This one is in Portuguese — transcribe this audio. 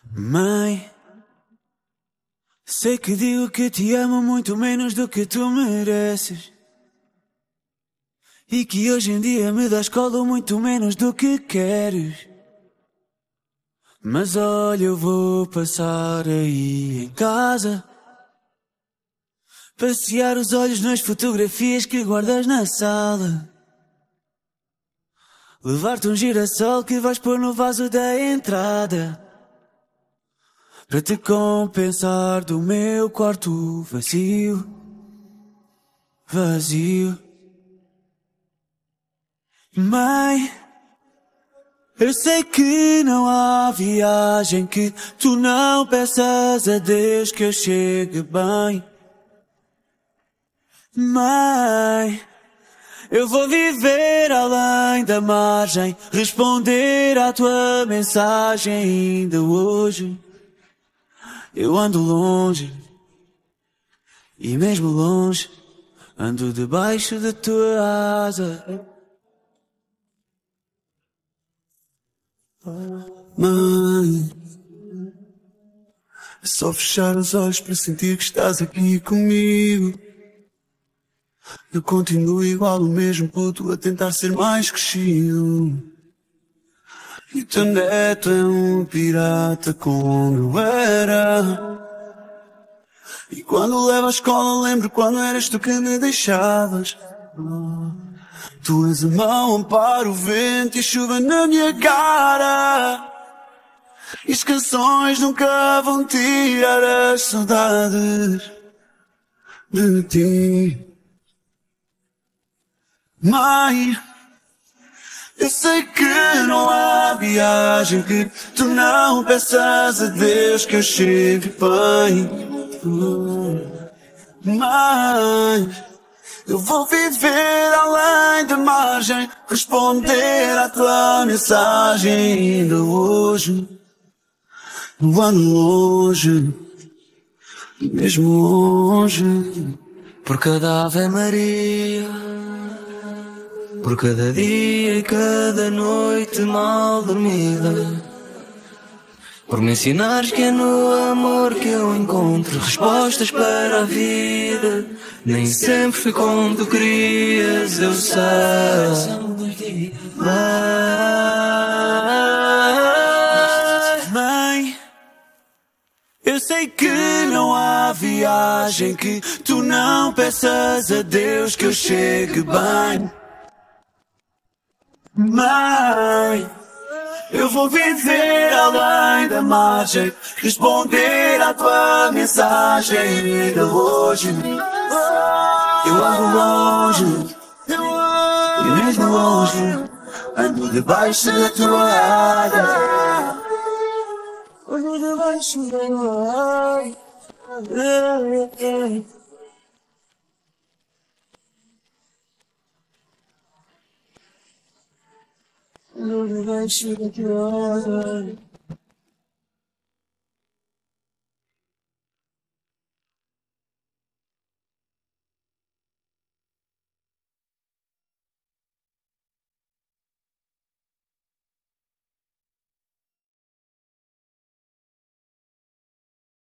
Mãe, sei que digo que te amo muito menos do que tu mereces. E que hoje em dia me das colo muito menos do que queres. Mas olha, eu vou passar aí em casa, passear os olhos nas fotografias que guardas na sala, levar-te um girassol que vais pôr no vaso da entrada, para te compensar do meu quarto vazio, vazio. Mãe, eu sei que não há viagem que tu não peças a Deus que eu chegue bem. Mãe, eu vou viver além da margem, responder à tua mensagem ainda hoje. Eu ando longe, e mesmo longe, ando debaixo da tua asa. Mãe, é só fechar os olhos para sentir que estás aqui comigo. Eu continuo igual o mesmo puto a tentar ser mais crescido. E o teu neto é um pirata como eu era. E quando o levo à escola lembro quando eras tu que me deixavas. Tu és a mão, amparo, o vento e a chuva na minha cara. E as canções nunca vão tirar as saudades de ti. Mãe, eu sei que não há viagem que tu não peças a Deus que eu chegue bem. Mãe, eu vou viver além da margem, responder à tua mensagem ainda hoje. No ano longe, mesmo longe, Por cada Ave Maria, por cada dia e cada noite mal dormida, por me ensinares que é no amor que eu encontro respostas para a vida. Nem sempre foi como tu querias, eu sei. Mãe, eu sei que não há viagem que tu não peças a Deus que eu chegue bem. Mãe, eu vou viver além da margem, responder à tua mensagem ainda hoje. Eu ando longe, e mesmo longe, ando debaixo da tua asa. Ando debaixo da tua asa. Ando debaixo da tua asa.